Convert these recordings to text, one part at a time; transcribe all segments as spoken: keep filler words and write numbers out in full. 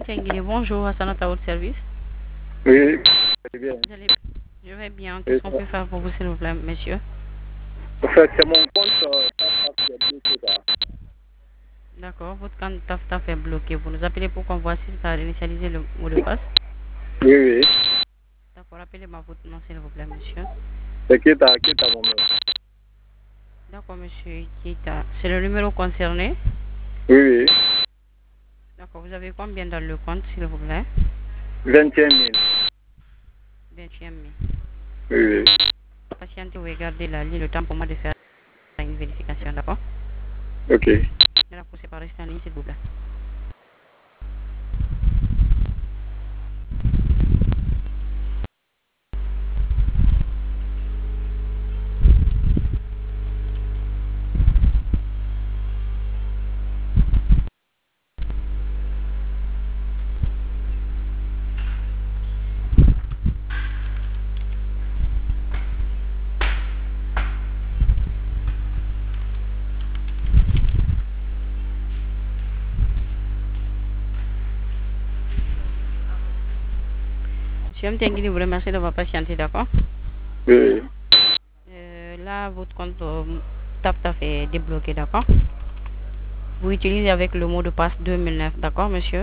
Tenguini, bonjour, Hassan à votre service. Oui, très bien. Vous allez- Je vais bien. Qu'est-ce qu'on peut faire pour vous, s'il vous plaît, monsieur? En fait, c'est mon compte euh, Tap Tap qui est bloqué là. D'accord, votre compte Taf Taf est bloqué. Vous nous appelez pour qu'on voit si ça a réinitialisé le mot de passe. Oui, oui. D'accord, appelez-moi votre nom, s'il vous plaît, monsieur. C'est qui t'a qui t'a mon nom? D'accord, monsieur Kita. C'est le numéro concerné. Oui, oui. D'accord, vous avez combien dans le compte, s'il vous plaît? vingt et un mille. vingt-et-un mille. Oui, oui. Patientez ou regardez la ligne, le temps pour moi de faire une vérification, d'accord? Ok. Je vais pousser par rester en ligne, s'il vous plaît. Monsieur Mtengini vous remercie d'avoir patienté, d'accord? Oui, oui. Euh, là, votre compte euh, Taf Taf est débloqué, d'accord? Vous utilisez avec le mot de passe deux mille neuf, d'accord, monsieur?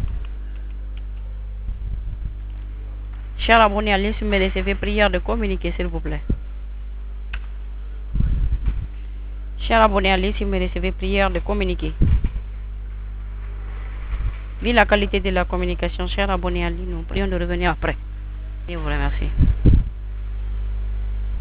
Cher abonné, allez sur mes recevez prière de communiquer, s'il vous plaît. Cher abonné, allez sur mes recevez prière de communiquer. Vu la qualité de la communication, cher abonné, allez, nous prions de revenir après. Et vous remercie.